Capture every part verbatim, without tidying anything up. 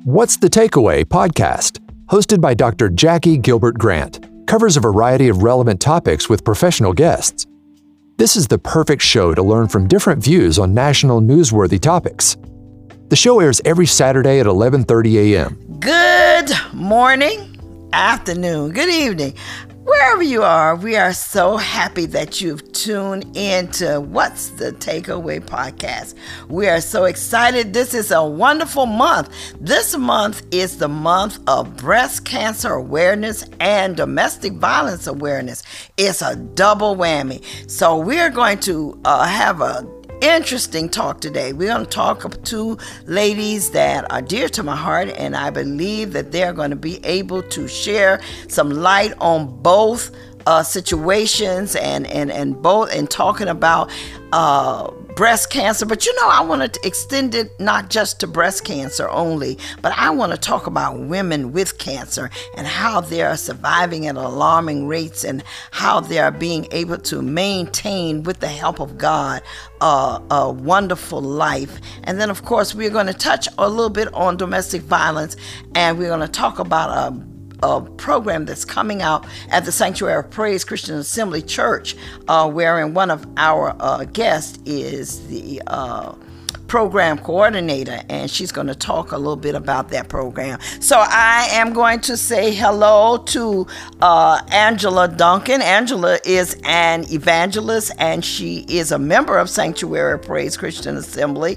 What's the Takeaway podcast, hosted by Doctor Jackie Gilbert Grant, covers a variety of relevant topics with professional guests. This is the perfect show to learn from different views on national newsworthy topics. The show airs every Saturday at eleven thirty a.m. Good morning, afternoon, good evening. Wherever you are, we are so happy that you've tuned in to What's the Takeaway podcast. We are so excited. This is a wonderful month. This month is the month of breast cancer awareness and domestic violence awareness. It's a double whammy. So we're going to uh, have a interesting talk today. We're going to talk to two ladies that are dear to my heart, and I believe that they're going to be able to share some light on both uh, situations and, and, and both and talking about uh, breast cancer. But you know, I want to extend it not just to breast cancer only, but I want to talk about women with cancer and how they are surviving at alarming rates and how they are being able to maintain, with the help of God, uh, a wonderful life. And then, of course, we're going to touch a little bit on domestic violence, and we're going to talk about a a program that's coming out at the Sanctuary of Praise Christian Assembly Church, uh, wherein one of our uh, guests is the uh, program coordinator, and she's going to talk a little bit about that program. So I am going to say hello to uh, Angela Duncan. Angela is an evangelist, and she is a member of Sanctuary of Praise Christian Assembly.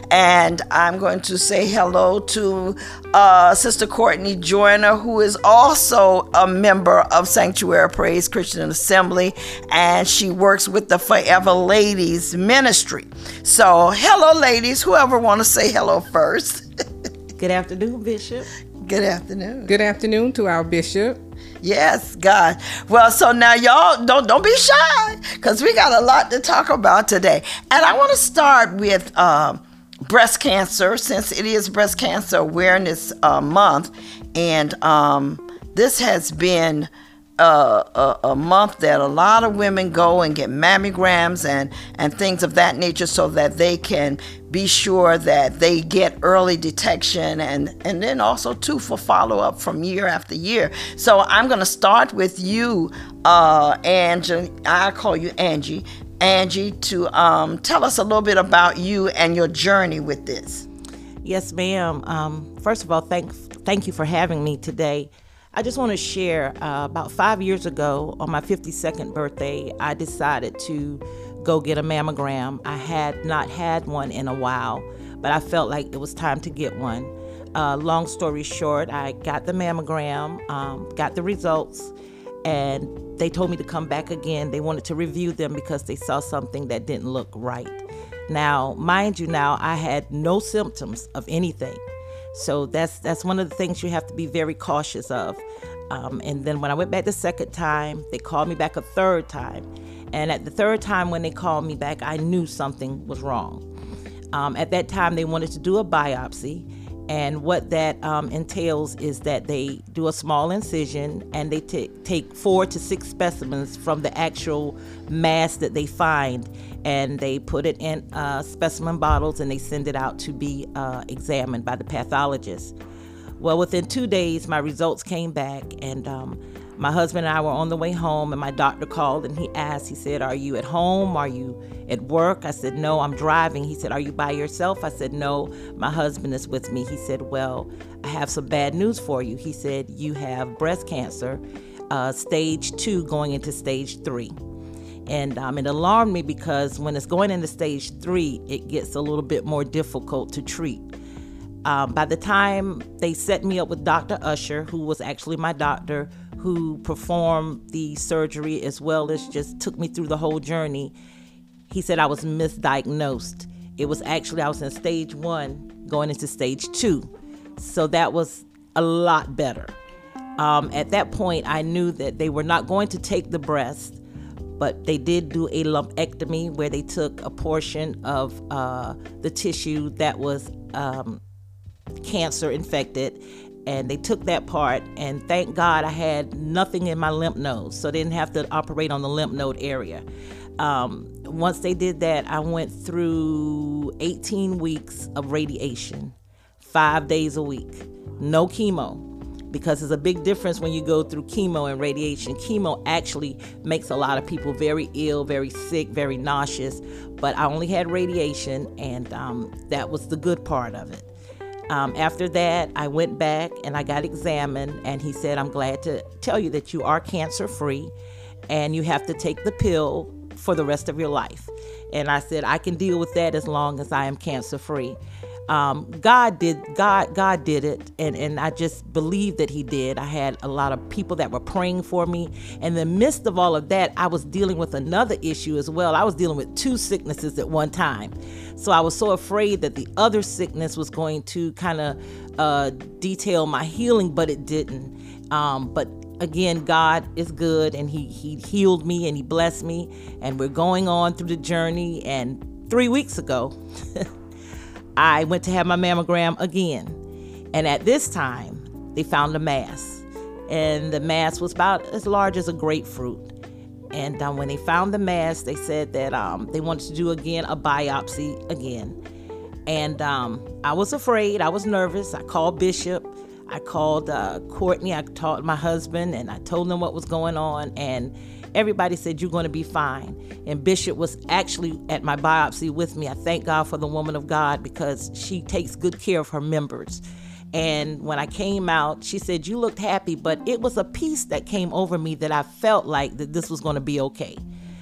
And I'm going to say hello to uh, Sister Courtney Joyner, who is also a member of Sanctuary of Praise Christian Assembly, and she works with the Forever Ladies Ministry. So hello, ladies. Whoever want to say hello first. Good afternoon, Bishop. Good afternoon. Good afternoon to our bishop. Yes, God. Well, so now y'all don't don't be shy, because we got a lot to talk about today. And I want to start with uh, breast cancer, since it is Breast Cancer Awareness uh, Month, and um, this has been Uh, a, a month that a lot of women go and get mammograms and, and things of that nature, so that they can be sure that they get early detection, and, and then also, too, for follow-up from year after year. So I'm going to start with you, uh, Angie. I call you Angie. Angie, to um, tell us a little bit about you and your journey with this. Yes, ma'am. Um, first of all, thank, thank you for having me today. I just want to share, uh, about five years ago, on my fifty-second birthday, I decided to go get a mammogram. I had not had one in a while, but I felt like it was time to get one. Uh, long story short, I got the mammogram, um, got the results, and they told me to come back again. They wanted to review them because they saw something that didn't look right. Now, mind you, now I had no symptoms of anything. So that's that's one of the things you have to be very cautious of. Um, and then when I went back the second time, they called me back a third time. And at the third time when they called me back, I knew something was wrong. Um, at that time, they wanted to do a biopsy. And what that um, entails is that they do a small incision, and they t- take four to six specimens from the actual mass that they find, and they put it in uh, specimen bottles, and they send it out to be uh, examined by the pathologist. Well, within two days, my results came back, and um, my husband and I were on the way home, and my doctor called, and he asked, he said, "Are you at home? Are you at work?" I said, "No, I'm driving." He said, "Are you by yourself?" I said, "No, my husband is with me." He said, "Well, I have some bad news for you." He said, "You have breast cancer, uh, stage two going into stage three." And um, it alarmed me, because when it's going into stage three, it gets a little bit more difficult to treat. Um, by the time they set me up with Doctor Usher, who was actually my doctor, who performed the surgery as well as just took me through the whole journey, he said I was misdiagnosed. It was actually, I was in stage one going into stage two. So that was a lot better. Um, at that point, I knew that they were not going to take the breast, but they did do a lumpectomy, where they took a portion of uh, the tissue that was um, cancer infected, and they took that part, and thank God I had nothing in my lymph nodes, so they didn't have to operate on the lymph node area. Um, once they did that, I went through eighteen weeks of radiation, five days a week, no chemo. Because it's a big difference when you go through chemo and radiation. Chemo actually makes a lot of people very ill, very sick, very nauseous. But I only had radiation, and um, that was the good part of it. Um, after that, I went back and I got examined, and he said, I'm glad to tell you that you are cancer-free, and you have to take the pill for the rest of your life. And I said, I can deal with that as long as I am cancer-free. Um, God did God God did it, and, and I just believe that he did. I had a lot of people that were praying for me. In the midst of all of that, I was dealing with another issue as well. I was dealing with two sicknesses at one time. So I was so afraid that the other sickness was going to kind of uh, detail my healing, but it didn't. Um, but again, God is good, and he, he healed me and he blessed me, and we're going on through the journey. And three weeks ago, I went to have my mammogram again. And at this time, they found a mass. And the mass was about as large as a grapefruit. And um, when they found the mass, they said that um, they wanted to do again a biopsy again. And um, I was afraid. I was nervous. I called Bishop. I called uh, Courtney. I talked to my husband, and I told them what was going on. And everybody said, you're going to be fine. And Bishop was actually at my biopsy with me. I thank God for the woman of God, because she takes good care of her members. And when I came out, she said, you looked happy, but it was a peace that came over me that I felt like that this was going to be okay.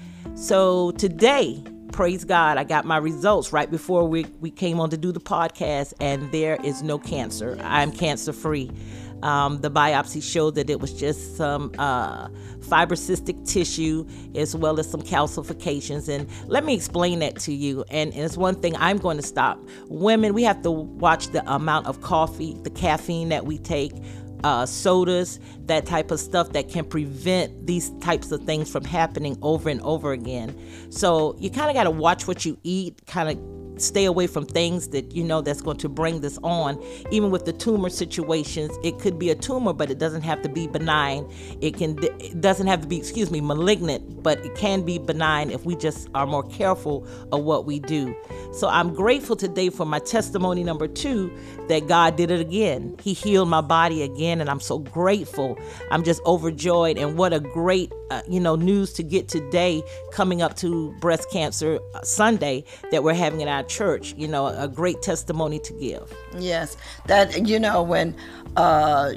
So today, praise God, I got my results right before we, we came on to do the podcast, and there is no cancer. I'm cancer-free. Um, the biopsy showed that it was just some uh, fibrocystic tissue, as well as some calcifications. And let me explain that to you. And, and it's one thing I'm going to stop. Women, we have to watch the amount of coffee, the caffeine that we take, uh, sodas, that type of stuff that can prevent these types of things from happening over and over again. So you kind of got to watch what you eat, kind of stay away from things that you know that's going to bring this on. Even with the tumor situations, it could be a tumor, but it doesn't have to be benign. It can it doesn't have to be, excuse me, malignant, but it can be benign if we just are more careful of what we do. So I'm grateful today for my testimony number two, that God did it again. He healed my body again, and I'm so grateful. I'm just overjoyed, and what a great uh, you know news to get today, coming up to Breast Cancer Sunday that we're having in our church. You know, a great testimony to give. Yes, that, you know, when uh,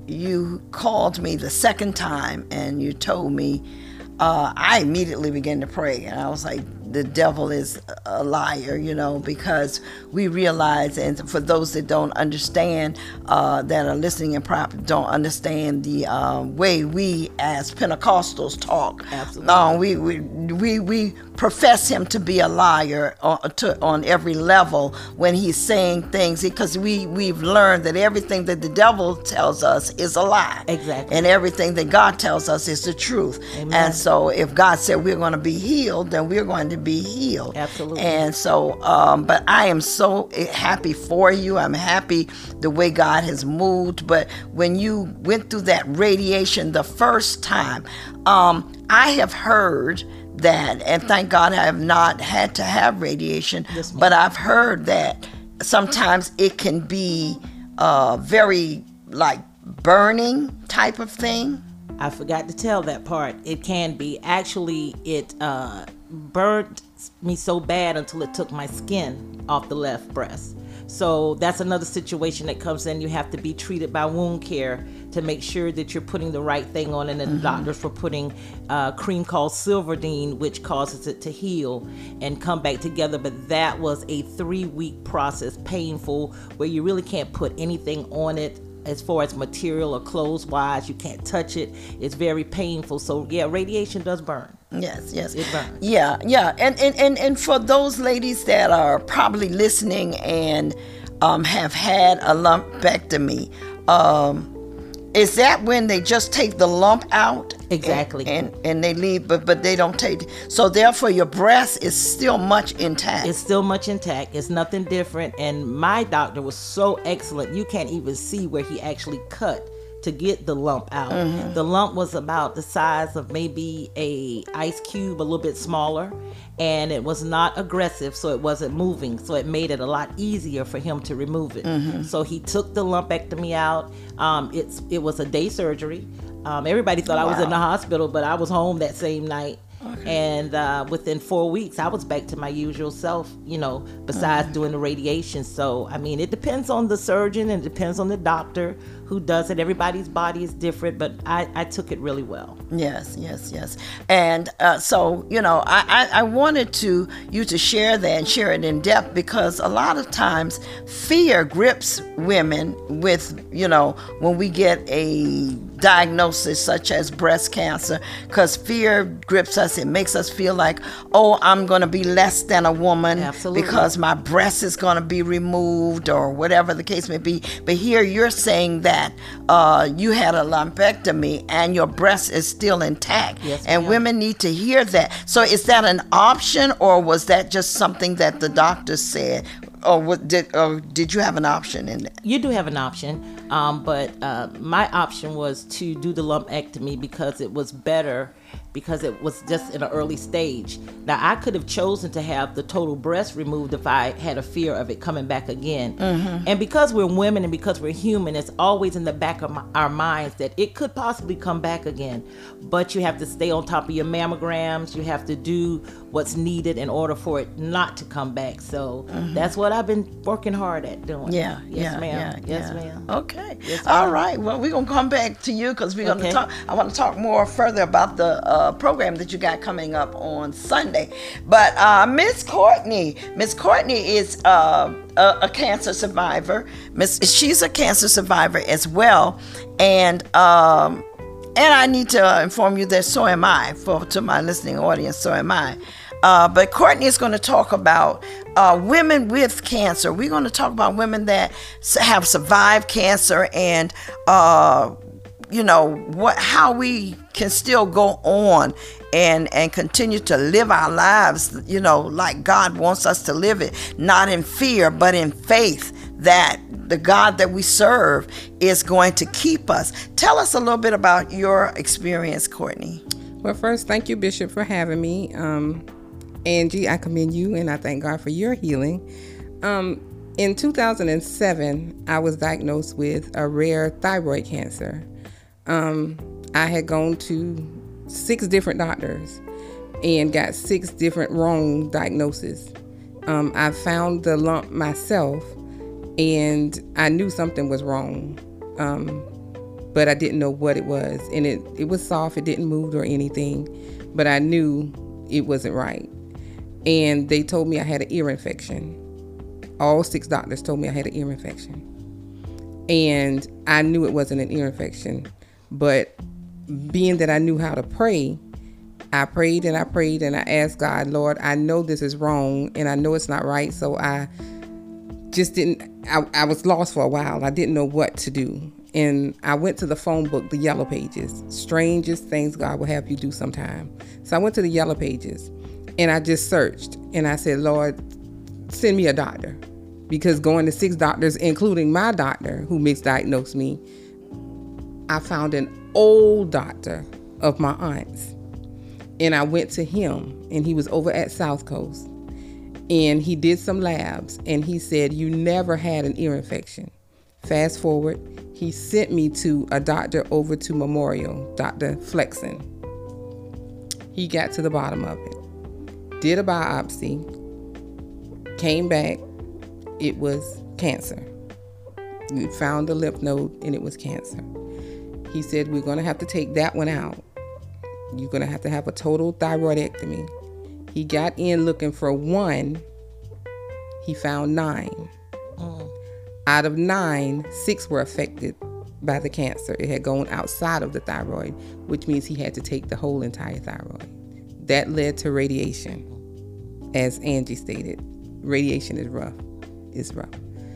you called me the second time and you told me, uh, I immediately began to pray, and I was like, the devil is a liar, you know, because we realize, and for those that don't understand, uh, that are listening and probably don't understand the uh, way we as Pentecostals talk. Absolutely. Uh, we, we we we profess him to be a liar on, to, on every level when he's saying things, because we we've learned that everything that the devil tells us is a lie. Exactly. And everything that God tells us is the truth. Amen. And so if God said we're going to be healed, then we're going to be healed. Absolutely. And so, um, but I am so happy for you. I'm happy the way God has moved. But when you went through that radiation the first time, um, I have heard that, and thank God I have not had to have radiation, Yes, ma'am. but I've heard that sometimes it can be uh, very like burning type of thing. I forgot to tell that part. It can be. Actually, it uh, burned me so bad until it took my skin off the left breast. So that's another situation that comes in. You have to be treated by wound care to make sure that you're putting the right thing on. And the mm-hmm. doctors were putting a cream called Silverdene, which causes it to heal and come back together. But that was a three-week process, painful, where you really can't put anything on it. As far as material or clothes wise, you can't touch it. It's very painful. So yeah, radiation does burn. Yes, yes. It burns. Yeah, yeah. And and, and, and for those ladies that are probably listening and um, have had a lumpectomy, um, is that when they just take the lump out? Exactly. And, and, and they leave, but, but they don't take it. So therefore your breast is still much intact. It's still much intact. It's nothing different. And my doctor was so excellent. You can't even see where he actually cut to get the lump out. Mm-hmm. The lump was about the size of maybe a ice cube, a little bit smaller, and it was not aggressive, so it wasn't moving. So it made it a lot easier for him to remove it. Mm-hmm. So he took the lumpectomy out. Um, it's it was a day surgery. Um, everybody thought wow. I was in the hospital, but I was home that same night. Okay. And uh, within four weeks, I was back to my usual self, you know, besides okay. doing the radiation. So, I mean, it depends on the surgeon and it depends on the doctor who does it. Everybody's body is different, but I, I took it really well. Yes, yes, yes. And uh, so, you know, I, I, I wanted to you to share that and share it in depth, because a lot of times fear grips women with, you know, when we get a diagnosis such as breast cancer, because fear grips us. It makes us feel like, oh, I'm going to be less than a woman. Absolutely. Because my breast is going to be removed or whatever the case may be. But here you're saying that uh, you had a lumpectomy and your breast is still intact. Yes, and ma'am. Women need to hear that. So is that an option, or was that just something that the doctor said? Or what did or did you have an option in that? You do have an option, um, but uh, my option was to do the lumpectomy because it was better, because it was just in an early stage. Now, I could have chosen to have the total breast removed if I had a fear of it coming back again. Mm-hmm. And because we're women and because we're human, it's always in the back of my, our minds that it could possibly come back again. But you have to stay on top of your mammograms. You have to do what's needed in order for it not to come back. So mm-hmm. that's what I've been working hard at doing. Yeah, yes, yeah, ma'am. Yeah, yes, yeah. ma'am. Okay. Yes, All ma'am. right. Well, we're gonna come back to you because we're gonna Okay. talk. I want to talk more further about the uh, program that you got coming up on Sunday. But uh, Miss Courtney, Miss Courtney is uh, a, a cancer survivor. Miss, she's a cancer survivor as well, and. Um, And I need to inform you that so am I. For to my listening audience, so am I. Uh, but Courtney is going to talk about uh, women with cancer. We're going to talk about women that have survived cancer and, uh, you know, what how we can still go on and and continue to live our lives, you know, like God wants us to live it, not in fear, but in faith that the God that we serve is going to keep us. Tell us a little bit about your experience, Courtney. Well, first, thank you, Bishop, for having me. Um, Angie, I commend you, and I thank God for your healing. Um, in two thousand seven, I was diagnosed with a rare thyroid cancer. Um, I had gone to six different doctors and got six different wrong diagnoses. Um, I found the lump myself, and I knew something was wrong, um, but I didn't know what it was. And it, it was soft, it didn't move or anything, but I knew it wasn't right. And they told me I had an ear infection. All six doctors told me I had an ear infection. And I knew it wasn't an ear infection, but being that I knew how to pray, I prayed and I prayed and I asked God, Lord, I know this is wrong and I know it's not right. So I just didn't, I, I was lost for a while. I didn't know what to do. And I went to the phone book, the Yellow Pages, strangest things God will have you do sometime. So I went to the Yellow Pages and I just searched and I said, Lord, send me a doctor. Because going to six doctors, including my doctor who misdiagnosed me, I found an old doctor of my aunt's. And I went to him and he was over at South Coast. And he did some labs and he said, you never had an ear infection. Fast forward, he sent me to a doctor over to Memorial, Doctor Flexen. He got to the bottom of it, did a biopsy, came back, it was cancer. We found the lymph node and it was cancer. He said, we're going to have to take that one out. You're going to have to have a total thyroidectomy. He got in looking for one. He found nine. Mm. Out of nine, six were affected by the cancer. It had gone outside of the thyroid, which means he had to take the whole entire thyroid. That led to radiation. As Angie stated, radiation is rough. It's rough.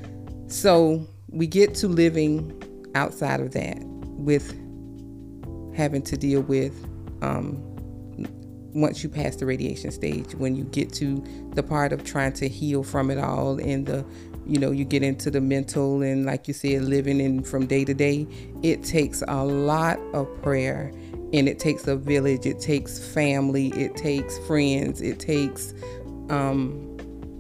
So we get to living outside of that with having to deal with um, once you pass the radiation stage, when you get to the part of trying to heal from it all and the you know, you get into the mental and, like you said, living in from day to day. It takes a lot of prayer, and it takes a village. It takes family. It takes friends. It takes um,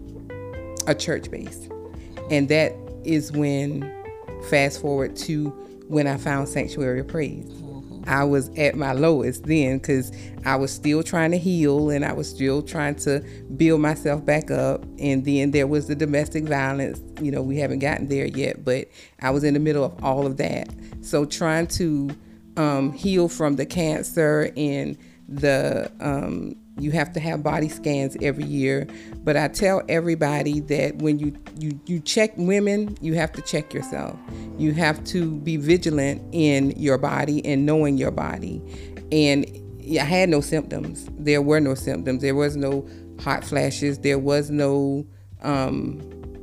a church base. And that is when, fast forward to when I found Sanctuary of Praise. I was at my lowest then because I was still trying to heal, and I was still trying to build myself back up. And then there was the domestic violence. You know, we haven't gotten there yet, but I was in the middle of all of that. So trying to um, heal from the cancer and the, um, you have to have body scans every year. But I tell everybody that when you, you, you check women, you have to check yourself. You have to be vigilant in your body and knowing your body. And I had no symptoms. There were no symptoms. There was no hot flashes. There was no um,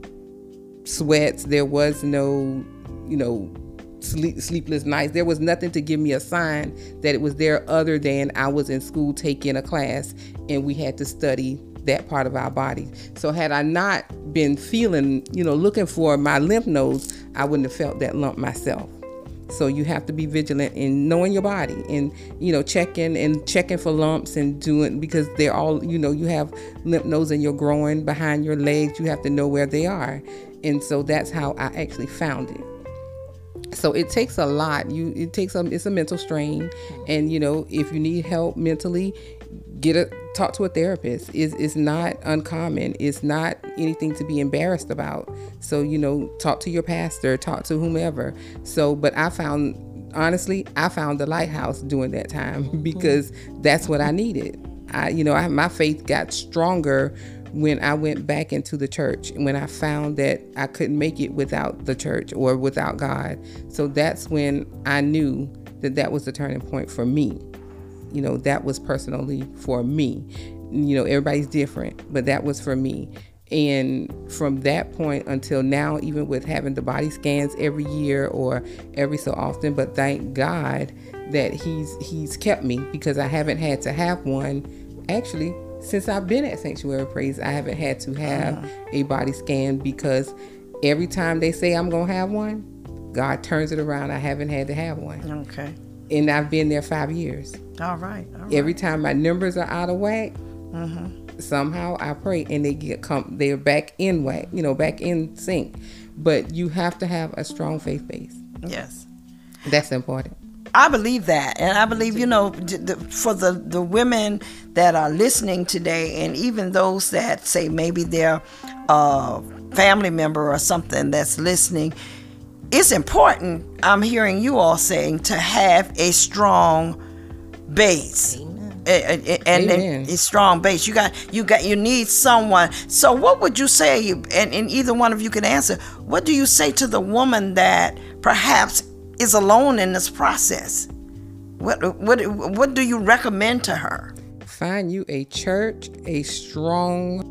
sweats. There was no, you know, Sleep, sleepless nights. There was nothing to give me a sign that it was there other than I was in school taking a class and we had to study that part of our body. So had I not been feeling, you know, looking for my lymph nodes, I wouldn't have felt that lump myself. So you have to be vigilant in knowing your body and, you know, checking and checking for lumps and doing, because they're all, you know, you have lymph nodes in your groin, behind your legs. You have to know where they are. And so that's how I actually found it. So it takes a lot. You it takes a it's a mental strain, and you know, if you need help mentally, get a talk to a therapist. It's, it's not uncommon. It's not anything to be embarrassed about. So you know, talk to your pastor, talk to whomever. So, but I found honestly, I found the lighthouse during that time because that's what I needed. I you know, I, my faith got stronger when I went back into the church, when I found that I couldn't make it without the church or without God. So that's when I knew that that was the turning point for me. You know, that was personally for me. You know, everybody's different, but that was for me. And from that point until now, even with having the body scans every year or every so often, but thank God that he's he's kept me, because I haven't had to have one. Actually, since I've been at Sanctuary of Praise, I haven't had to have uh-huh. a body scan, because every time they say I'm going to have one, God turns it around. I haven't had to have one. Okay. And I've been there five years. All right. All right. Every time my numbers are out of whack, uh-huh. somehow I pray and they get come they're back in whack, you know, back in sync. But you have to have a strong faith base. Yes. That's important. I believe that. And I believe, you know, for the, the women that are listening today, and even those that say maybe they're a family member or something that's listening, it's important, I'm hearing you all saying, to have a strong base. Amen. And, and, and a strong base. You got, you got, you need someone. So what would you say, and, and either one of you can answer, what do you say to the woman that perhaps is alone in this process? What what what do you recommend to her? Find you a church, a strong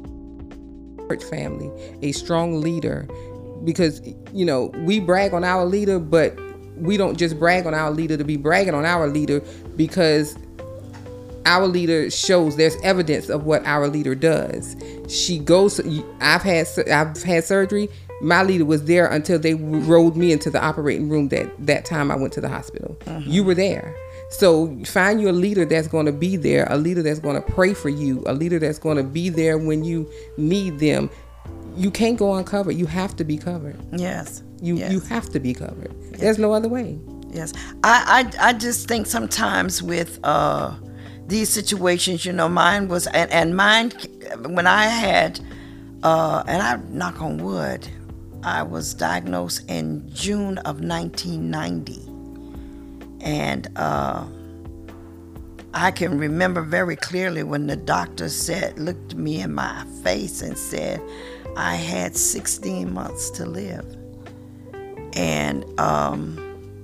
church family, a strong leader, because you know we brag on our leader, but we don't just brag on our leader to be bragging on our leader, because our leader shows there's evidence of what our leader does. She goes. I've had I've had surgery. My leader was there until they rolled me into the operating room that, that time I went to the hospital. Uh-huh. You were there. So find you a leader that's going to be there, a leader that's going to pray for you, a leader that's going to be there when you need them. You can't go uncovered. You have to be covered. Yes. You yes. you have to be covered. Yes. There's no other way. Yes. I, I, I just think sometimes with uh, these situations, you know, mine was, and, and mine, when I had, uh, and I knock on wood, I was diagnosed in June of nineteen ninety. And uh, I can remember very clearly when the doctor said, looked me in my face and said, I had sixteen months to live. And, um,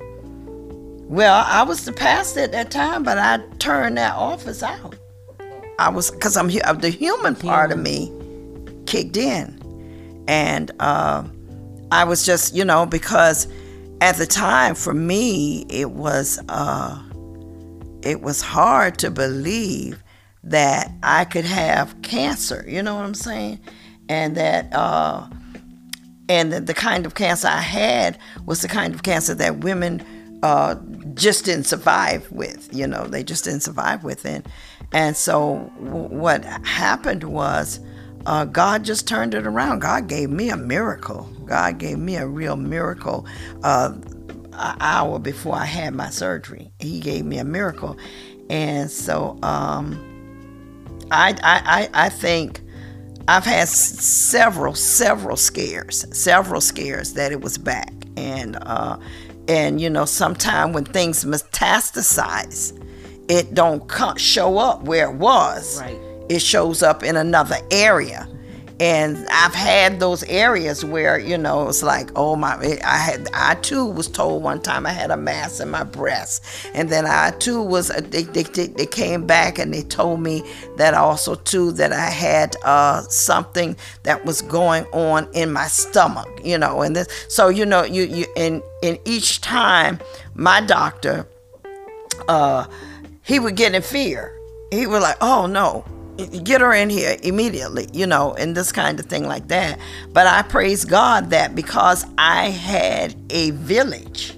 well, I was the pastor at that time, but I turned that office out. I was, because I'm the human part of me kicked in. And, uh, I was just, you know, because at the time for me, it was uh, it was hard to believe that I could have cancer, you know what I'm saying? And that uh, and the, the kind of cancer I had was the kind of cancer that women uh, just didn't survive with. You know, they just didn't survive with it. And so w- what happened was uh, God just turned it around. God gave me a miracle. God gave me a real miracle. Uh, an hour before I had my surgery, He gave me a miracle. And so um, I, I, I think I've had several, several scares, several scares that it was back. And, uh, and you know, sometime when things metastasize, it don't come, show up where it was. Right. It shows up in another area. And I've had those areas where, you know, it's like, oh my, I had, I too was told one time I had a mass in my breast. And then I too was, they, they, they came back and they told me that also too, that I had uh, something that was going on in my stomach, you know, and this, so, you know, you, you, in, in each time my doctor, uh, he would get in fear. He was like, oh no, get her in here immediately, you know, and this kind of thing like that. But I praise God that because I had a village,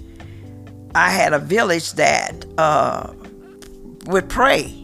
I had a village that uh, would pray.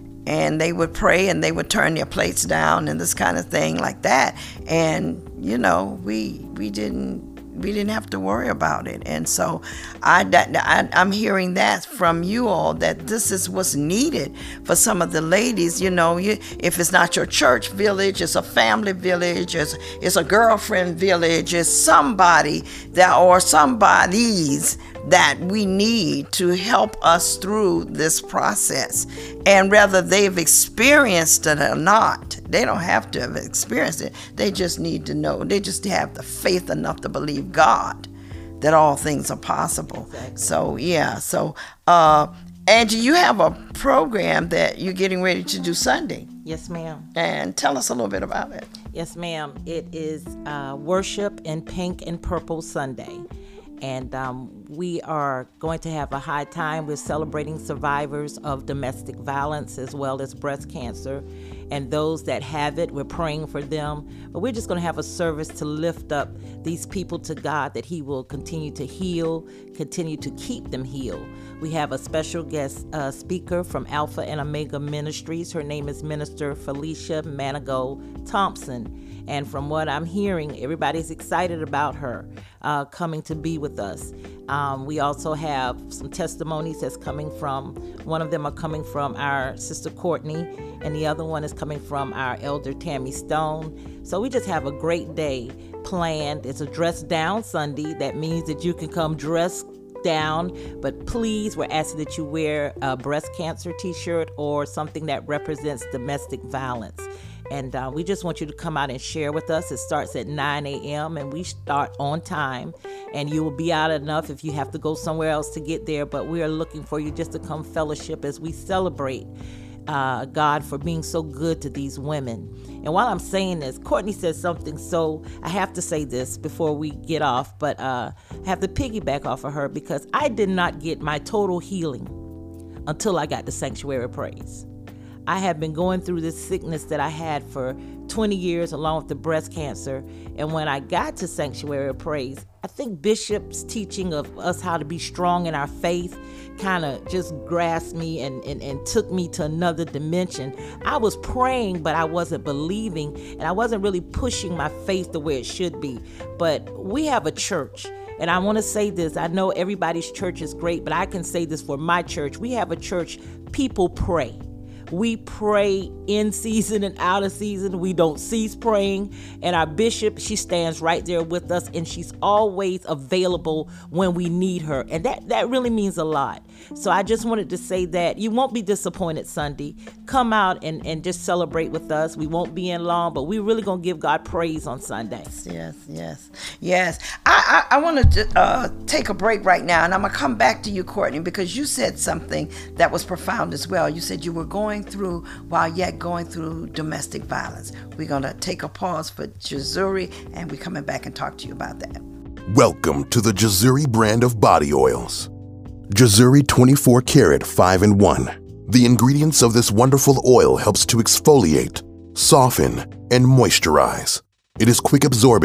And they would pray and they would turn their plates down and this kind of thing like that. And, you know, we we didn't we didn't have to worry about it. And so I, I, I'm hearing that from you all, that this is what's needed for some of the ladies. You know, you, if it's not your church village, it's a family village, it's, it's a girlfriend village, it's somebody that, or somebodies that we need to help us through this process. And whether they've experienced it or not, they don't have to have experienced it. They just need to know. They just have the faith enough to believe God that all things are possible. Exactly. So, yeah. So, uh, Angie, you have a program that you're getting ready to do Sunday. Yes, ma'am. And tell us a little bit about it. Yes, ma'am. It is uh, Worship in Pink and Purple Sunday. And um, we are going to have a high time. We're celebrating survivors of domestic violence as well as breast cancer. And those that have it, we're praying for them. But we're just going to have a service to lift up these people to God, that He will continue to heal, continue to keep them healed. We have a special guest uh, speaker from Alpha and Omega Ministries. Her name is Minister Felicia Manigo Thompson. And from what I'm hearing, everybody's excited about her uh, coming to be with us. Um, we also have some testimonies that's coming from, one of them are coming from our sister Courtney, and the other one is coming from our elder Tammy Stone. So we just have a great day planned. It's a dress down Sunday. That means that you can come dressed down, but please, we're asking that you wear a breast cancer t-shirt or something that represents domestic violence. And uh, we just want you to come out and share with us. It starts at nine a.m. and we start on time. And you will be out enough if you have to go somewhere else to get there. But we are looking for you just to come fellowship as we celebrate uh, God for being so good to these women. And while I'm saying this, Courtney said something, so I have to say this before we get off. But uh, I have to piggyback off of her, because I did not get my total healing until I got to Sanctuary Praise. I have been going through this sickness that I had for twenty years, along with the breast cancer. And when I got to Sanctuary of Praise, I think Bishop's teaching of us how to be strong in our faith kind of just grasped me and, and, and took me to another dimension. I was praying, but I wasn't believing, and I wasn't really pushing my faith the way it should be. But we have a church. And I want to say this, I know everybody's church is great, but I can say this for my church. We have a church, people pray. We pray in season and out of season. We don't cease praying. And our bishop, she stands right there with us, and she's always available when we need her. And that, that really means a lot. So I just wanted to say that you won't be disappointed Sunday. Come out and, and just celebrate with us. We won't be in long, but we're really going to give God praise on Sunday. Yes, yes, yes. I, I, I want to uh, take a break right now, and I'm going to come back to you, Courtney, because you said something that was profound as well. You said you were going through, while yet going through domestic violence. We're going to take a pause for Jazuri, and we're coming back and talk to you about that. Welcome to the Jazuri brand of body oils. Jazuri twenty-four karat five in one. The ingredients of this wonderful oil helps to exfoliate, soften, and moisturize. It is quick absorbing,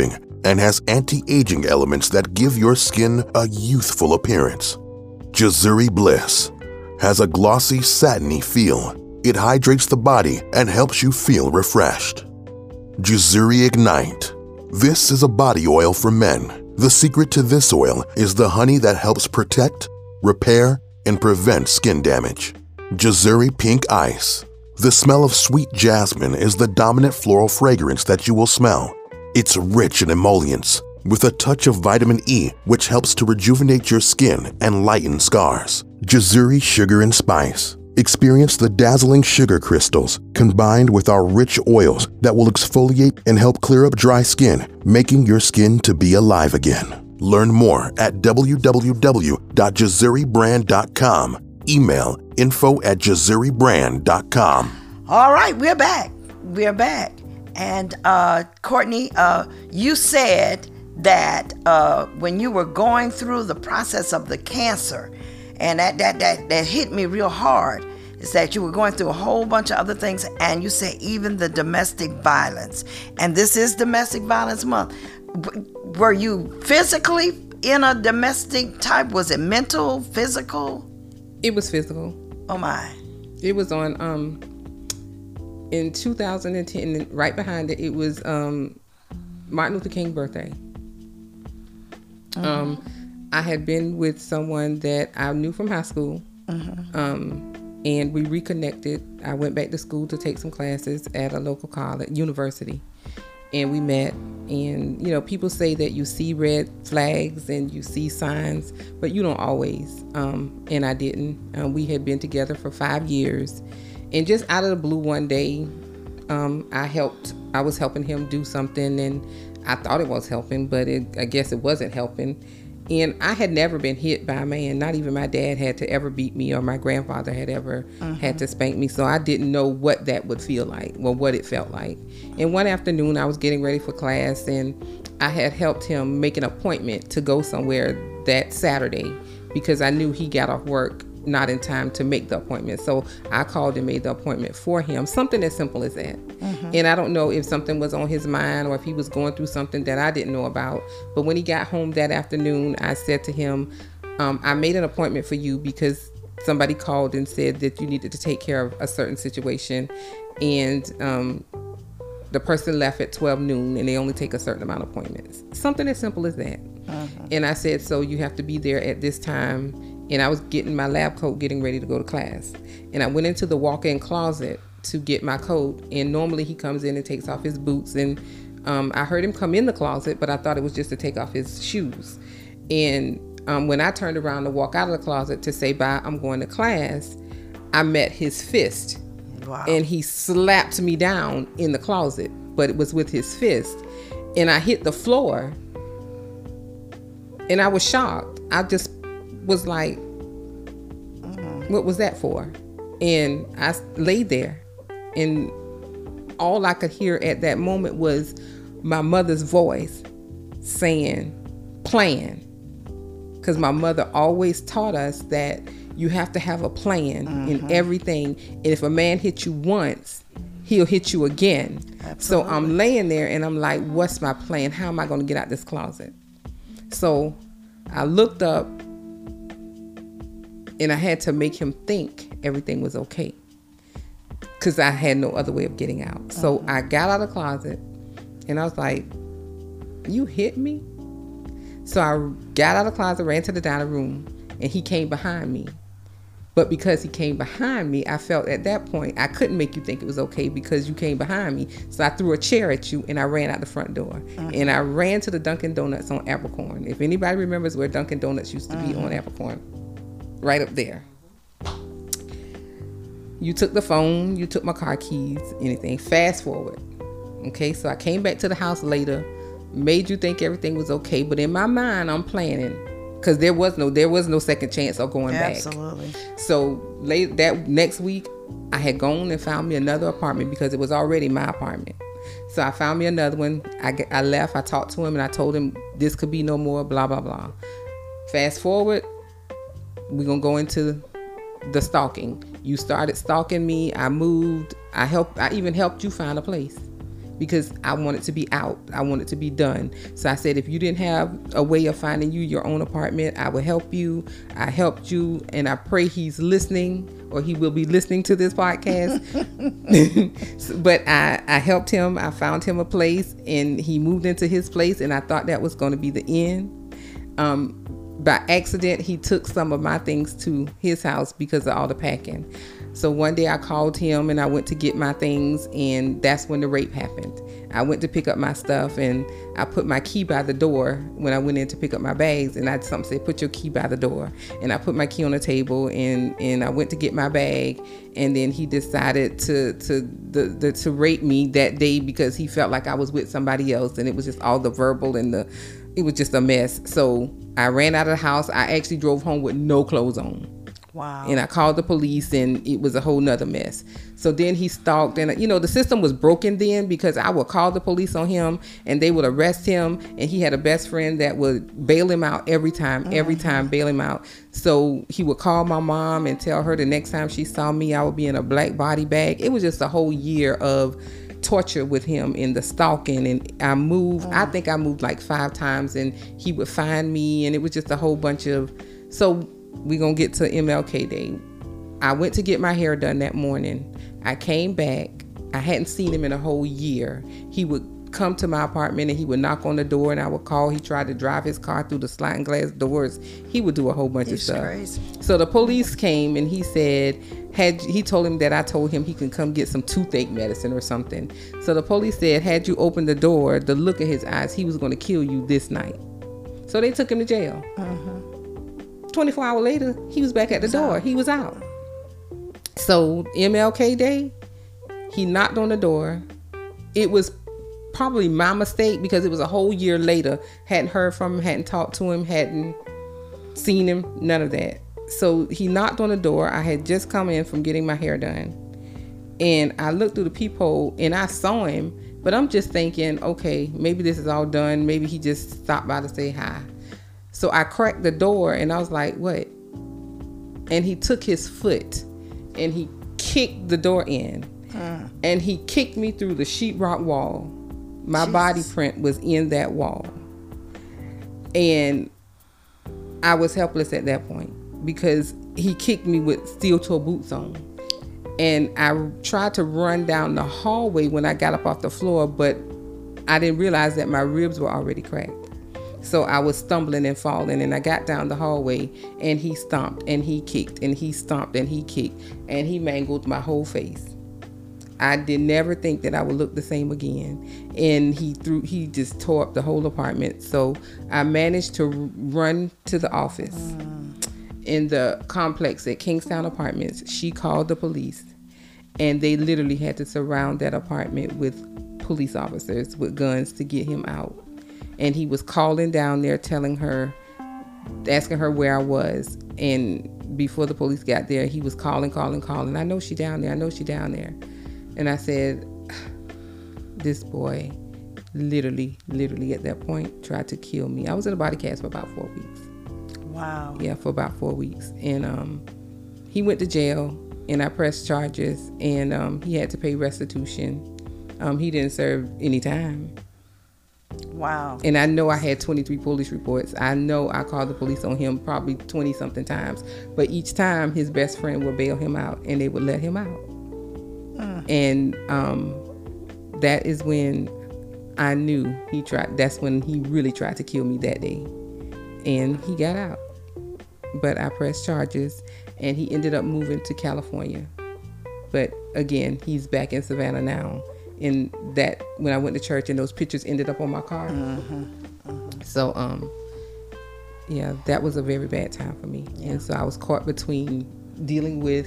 and has anti-aging elements that give your skin a youthful appearance. Jazuri Bliss has a glossy, satiny feel. It hydrates the body and helps you feel refreshed. Jazuri Ignite. This is a body oil for men. The secret to this oil is the honey that helps protect, repair, and prevent skin damage. Jazuri Pink Ice. The smell of sweet jasmine is the dominant floral fragrance that you will smell. It's rich in emollients, with a touch of vitamin E, which helps to rejuvenate your skin and lighten scars. Jazuri Sugar and Spice. Experience the dazzling sugar crystals combined with our rich oils that will exfoliate and help clear up dry skin, making your skin to be alive again. Learn more at w w w dot jazuri brand dot com. Email info at jazuri brand dot com. All right, we're back. We're back. And uh, Courtney, uh, you said that uh, when you were going through the process of the cancer, and that, that, that, that hit me real hard, is that you were going through a whole bunch of other things, and you say even the domestic violence. And this is Domestic Violence Month. Were you physically in a domestic type? Was it mental, physical? It was physical. Oh my. It was on, um, in two thousand ten, right behind it, it was um, Martin Luther King's birthday. Mm-hmm. Um, I had been with someone that I knew from high school, mm-hmm. um, and we reconnected. I went back to school to take some classes at a local college, university, and we met. And, you know, people say that you see red flags and you see signs, but you don't always. Um, and I didn't. Um, we had been together for five years. And just out of the blue one day, um, I helped, I was helping him do something, and I thought it was helping, but it, I guess it wasn't helping. And I had never been hit by a man. Not even my dad had to ever beat me, or my grandfather had ever mm-hmm. had to spank me. So I didn't know what that would feel like, or what it felt like. And one afternoon I was getting ready for class, and I had helped him make an appointment to go somewhere that Saturday, because I knew he got off work not in time to make the appointment. So I called and made the appointment for him. Something as simple as that. Mm-hmm. And I don't know if something was on his mind or if he was going through something that I didn't know about. But when he got home that afternoon, I said to him, um, I made an appointment for you because somebody called and said that you needed to take care of a certain situation. And um, the person left at twelve noon, and they only take a certain amount of appointments. Something as simple as that. Mm-hmm. And I said, so you have to be there at this time. And I was getting my lab coat, getting ready to go to class. And I went into the walk-in closet to get my coat. And normally he comes in and takes off his boots. And um, I heard him come in the closet, but I thought it was just to take off his shoes. And um, when I turned around to walk out of the closet to say bye, I'm going to class, I met his fist. Wow. And he slapped me down in the closet, but it was with his fist. And I hit the floor. And I was shocked. I just was like, what was that for? And I laid there, and all I could hear at that moment was my mother's voice saying, plan. Because my mother always taught us that you have to have a plan mm-hmm. in everything. And if a man hits you once, he'll hit you again. Absolutely. So I'm laying there and I'm like, what's my plan? How am I going to get out this closet? So I looked up, and I had to make him think everything was okay, because I had no other way of getting out. So uh-huh. I got out of the closet, and I was like, you hit me? So I got out of the closet, ran to the dining room, and he came behind me. But because he came behind me, I felt at that point, I couldn't make you think it was okay because you came behind me. So I threw a chair at you, and I ran out the front door. Uh-huh. And I ran to the Dunkin' Donuts on Abercorn. If anybody remembers where Dunkin' Donuts used to uh-huh. be on Abercorn, right up there. You took the phone, you took my car keys, anything. Fast forward. Okay, so I came back to the house later, made you think everything was okay, but in my mind, I'm planning, because there was no there was no second chance of going Absolutely. back. Absolutely. So late that next week, I had gone and found me another apartment, because it was already my apartment. So I found me another one. I, I left. I talked to him, and I told him this could be no more. Blah blah blah. Fast forward. We're going to go into the stalking. You started stalking me. I moved. I helped. I even helped you find a place, because I wanted to be out. I wanted to be done. So I said, if you didn't have a way of finding you your own apartment, I would help you. I helped you, and I pray he's listening, or he will be listening to this podcast. But I, I helped him. I found him a place, and he moved into his place, and I thought that was going to be the end. Um, by accident, he took some of my things to his house because of all the packing. So one day I called him and I went to get my things, and that's when the rape happened. I went to pick up my stuff, and I put my key by the door when I went in to pick up my bags, and I something said, put your key by the door. And I put my key on the table, and, and I went to get my bag, and then he decided to to the, the to rape me that day because he felt like I was with somebody else, and it was just all the verbal and the it was just a mess. So I ran out of the house. I actually drove home with no clothes on. Wow. And I called the police, and it was a whole nother mess. So then he stalked, and you know, the system was broken then, because I would call the police on him and they would arrest him, and he had a best friend that would bail him out every time, mm-hmm. every time bail him out. So he would call my mom and tell her the next time she saw me, I would be in a black body bag. It was just a whole year of torture with him in the stalking. And I moved, mm. I think I moved like five times, and he would find me, and it was just a whole bunch of, so we're going to get to M L K Day. I went to get my hair done that morning. I came back. I hadn't seen him in a whole year. He would come to my apartment, and he would knock on the door, and I would call. He tried to drive his car through the sliding glass doors. He would do a whole bunch He's of stuff. Crazy. So the police came, and he said, had he told him that I told him he can come get some toothache medicine or something. So the police said, had you opened the door, the look in his eyes, he was going to kill you this night. So they took him to jail. Uh-huh. twenty-four hours later, he was back at the door. He was out. So M L K Day, he knocked on the door. It was probably my mistake because it was a whole year later. Hadn't heard from him, hadn't talked to him, hadn't seen him, none of that. So he knocked on the door. I had just come in from getting my hair done. And I looked through the peephole and I saw him, but I'm just thinking, okay, maybe this is all done. Maybe he just stopped by to say hi. So I cracked the door and I was like, what? And he took his foot and he kicked the door in. Uh. And he kicked me through the sheetrock wall. My Jesus. Body print was in that wall. And I was helpless at that point because he kicked me with steel-toe boots on. And I tried to run down the hallway when I got up off the floor, but I didn't realize that my ribs were already cracked. So I was stumbling and falling, and I got down the hallway, and he stomped and he kicked and he stomped and he kicked, and he mangled my whole face. I did never think that I would look the same again. And he threw, he just tore up the whole apartment. So I managed to run to the office mm. in the complex at Kingstown Apartments. She called the police, and they literally had to surround that apartment with police officers with guns to get him out. And he was calling down there, telling her, asking her where I was. And before the police got there, he was calling, calling, calling. I know she down there. I know she down there. And I said, this boy literally, literally at that point tried to kill me. I was in a body cast for about four weeks. Wow. Yeah, for about four weeks. And um, he went to jail, and I pressed charges, and um, he had to pay restitution. Um, he didn't serve any time. Wow. And I know I had twenty-three police reports. I know I called the police on him probably twenty something times. But each time his best friend would bail him out, and they would let him out. Mm. And um, that is when I knew he tried. That's when he really tried to kill me that day. And he got out. But I pressed charges, and he ended up moving to California. But again, he's back in Savannah now. And that, when I went to church, and those pictures ended up on my car. Mm-hmm. Mm-hmm. So, um, yeah, that was a very bad time for me. Yeah. And so I was caught between dealing with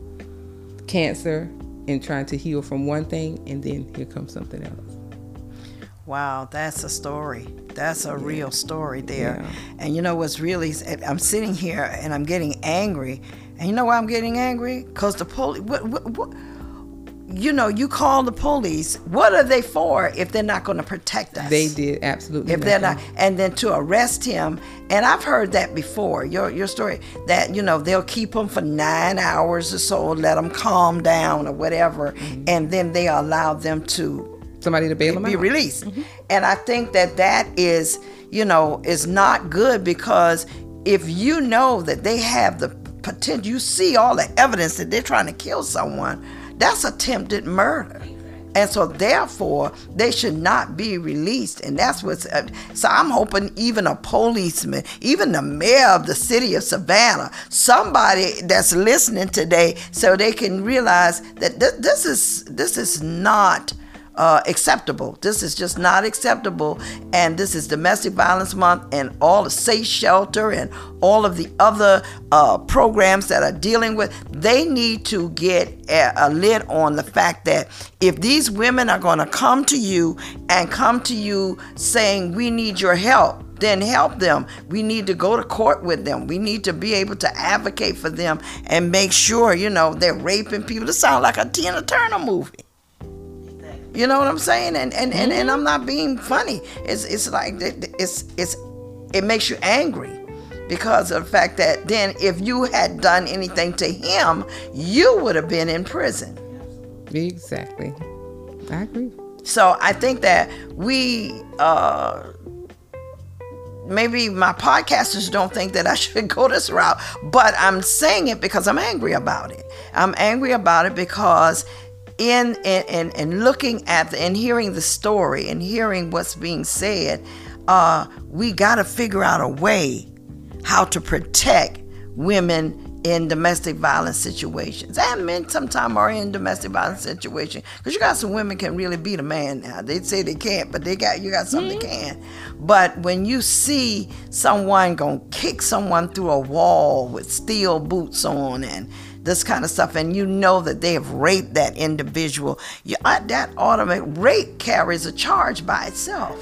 cancer and trying to heal from one thing, and then here comes something else. Wow, that's a story. That's a yeah. real story there. Yeah. And you know what's really, I'm sitting here and I'm getting angry. And you know why I'm getting angry? Because the police, what, what, what, you know, you call the police. What are they for if they're not going to protect us? They did absolutely if they're not, and then to arrest him. And I've heard that before. Your your story that you know they'll keep him for nine hours or so, let him calm down or whatever, mm-hmm. and then they allow them to somebody to bail them be out. released. Mm-hmm. And I think that that is, you know, is not good, because if you know that they have the potential, you see all the evidence that they're trying to kill someone, that's attempted murder. And so therefore, they should not be released. And that's what's, uh, so I'm hoping even a policeman, even the mayor of the city of Savannah, somebody that's listening today, so they can realize that th- this is this is not Uh, acceptable. This is just not acceptable. And this is Domestic Violence Month, and all the Safe Shelter and all of the other uh, programs that are dealing with, they need to get a, a lid on the fact that if these women are going to come to you and come to you saying, we need your help, then help them. We need to go to court with them. We need to be able to advocate for them and make sure, you know, they're raping people. This sounds like a Tina Turner movie. You know what I'm saying? And and, and, and I'm not being funny. It's it's like it's it's it makes you angry, because of the fact that then if you had done anything to him, you would have been in prison. Exactly. I agree. So I think that we uh, maybe my podcasters don't think that I should go this route, but I'm saying it because I'm angry about it. I'm angry about it because In and and looking at the, and hearing the story and hearing what's being said, uh, we got to figure out a way how to protect women in domestic violence situations, and men sometimes are in domestic violence situations, because you got some women can really beat a man now. They say they can't, but they got you got some mm-hmm. that can. But when you see someone gonna kick someone through a wall with steel boots on and this kind of stuff, and you know that they have raped that individual, you, uh, that automatic rape carries a charge by itself.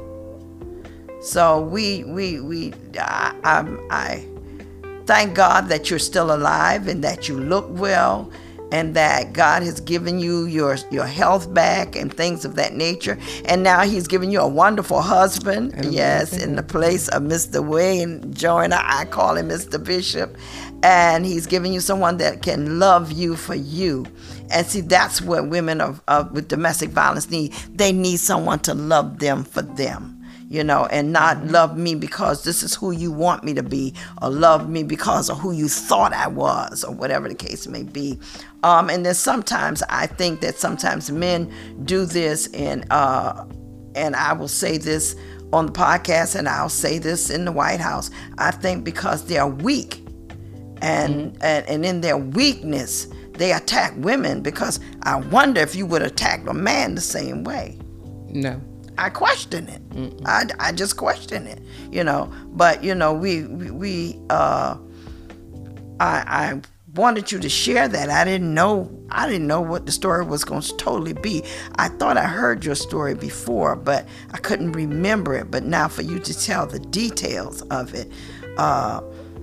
So we we we I, I, I thank God that you're still alive and that you look well, and that God has given you your your health back and things of that nature. And now He's given you a wonderful husband. And yes, in the place of Mister Wayne Joyner, I call him Mister Bishop. And He's giving you someone that can love you for you. And see, that's what women of, of with domestic violence need. They need someone to love them for them, you know, and not love me because this is who you want me to be, or love me because of who you thought I was, or whatever the case may be. Um, and then sometimes I think that sometimes men do this, and uh, and I will say this on the podcast, and I'll say this in the White House. I think because they're weak. And, mm-hmm. and and in their weakness, they attack women, because I wonder if you would attack a man the same way. No. I question it. I, I just question it, you know. But, you know, we, we, we uh, I, I wanted you to share that. I didn't know, I didn't know what the story was going to totally be. I thought I heard your story before, but I couldn't remember it. But now for you to tell the details of it, uh,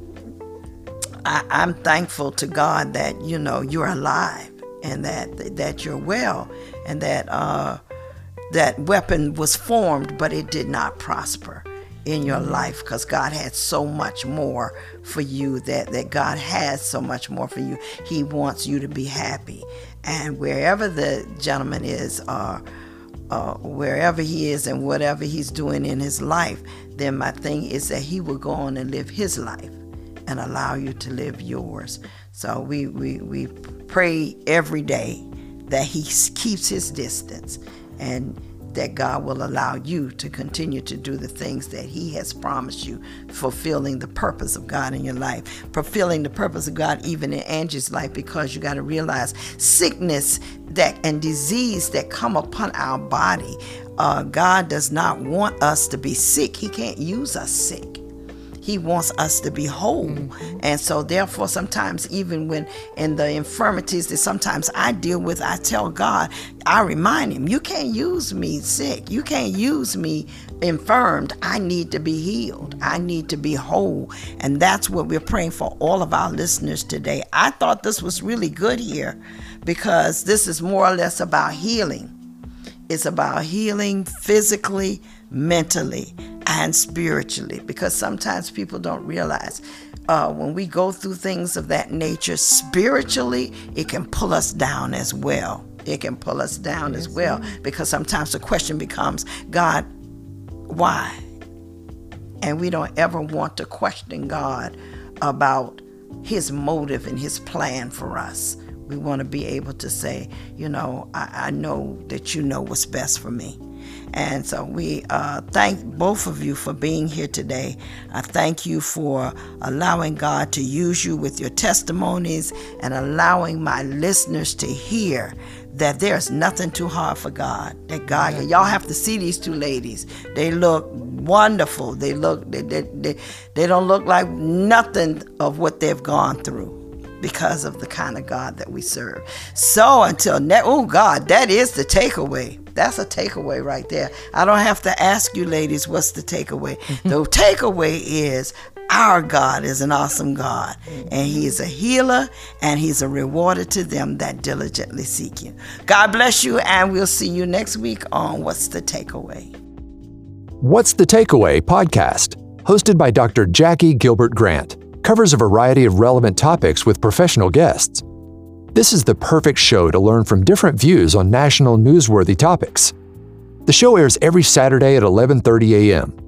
I, I'm thankful to God that, you know, you're alive, and that that you're well, and that uh, that weapon was formed, but it did not prosper in your life, because God had so much more for you, that, that God has so much more for you. He wants you to be happy. And wherever the gentleman is, uh, uh, wherever he is and whatever he's doing in his life, then my thing is that he will go on and live his life and allow you to live yours. So we, we, we pray every day that he keeps his distance, and that God will allow you to continue to do the things that He has promised you, fulfilling the purpose of God in your life, fulfilling the purpose of God even in Angie's life, because you got to realize sickness that and disease that come upon our body, uh, God does not want us to be sick. He can't use us sick. He wants us to be whole. Mm-hmm. And so therefore, sometimes even when in the infirmities that sometimes I deal with, I tell God, I remind Him, you can't use me sick. You can't use me infirmed. I need to be healed. I need to be whole. And that's what we're praying for all of our listeners today. I thought this was really good here, because this is more or less about healing. It's about healing physically, mentally, and spiritually, because sometimes people don't realize uh, when we go through things of that nature, spiritually, it can pull us down as well. it can pull us down yes, as well, because sometimes the question becomes, God, why? And we don't ever want to question God about his motive and his plan for us. We want to be able to say, you know, I, I know that you know what's best for me. And so we uh, thank both of you for being here today. I thank you for allowing God to use you with your testimonies and allowing my listeners to hear that there's nothing too hard for God. That God, yeah. Y'all have to see these two ladies. They look wonderful. They look, they, they, they, they don't look like nothing of what they've gone through, because of the kind of God that we serve. So until next, oh God, that is the takeaway. That's a takeaway right there. I don't have to ask you ladies, what's the takeaway? The takeaway is our God is an awesome God, and he is a healer, and he's a rewarder to them that diligently seek you. God bless you, and we'll see you next week on What's the Takeaway? What's the Takeaway podcast, hosted by Doctor Jackie Gilbert Grant, covers a variety of relevant topics with professional guests. This is the perfect show to learn from different views on national newsworthy topics. The show airs every Saturday at eleven thirty a.m.